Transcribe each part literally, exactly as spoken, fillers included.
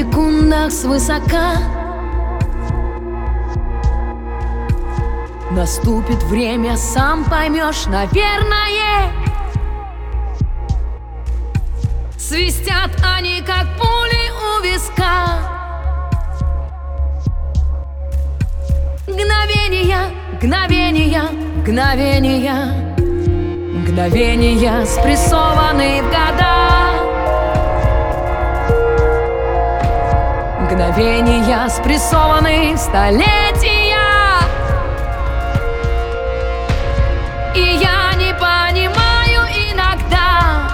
секундах свысока. Наступит время, сам поймешь, наверное. Свистят они, как пули у виска. Мгновения, мгновения, мгновения, мгновения, спрессованные в года. Мгновения, спрессованные в столетия. И я не понимаю иногда,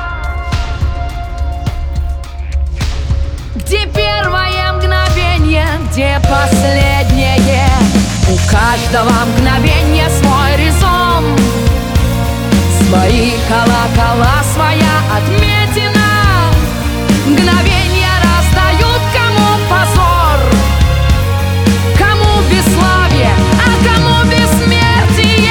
где первое мгновение, где последнее. У каждого мгновения свой резон, свои колокола, своя отметина. Мгновения раздают, кому позор, кому бесславие, а кому бессмертие.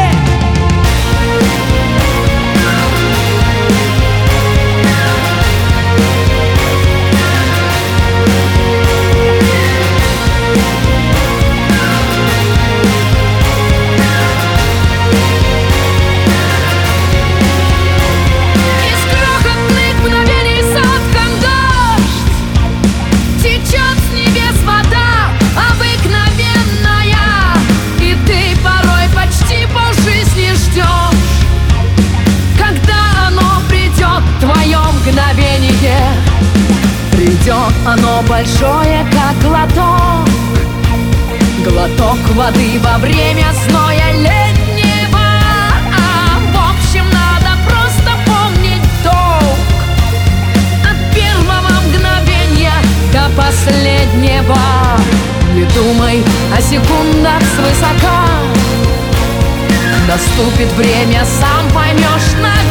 Придет оно большое, как глоток, глоток воды во время зноя летнего. А в общем, надо просто помнить долг от первого мгновения до последнего. Не думай о секундах свысока. Наступит время, сам поймешь, наверное.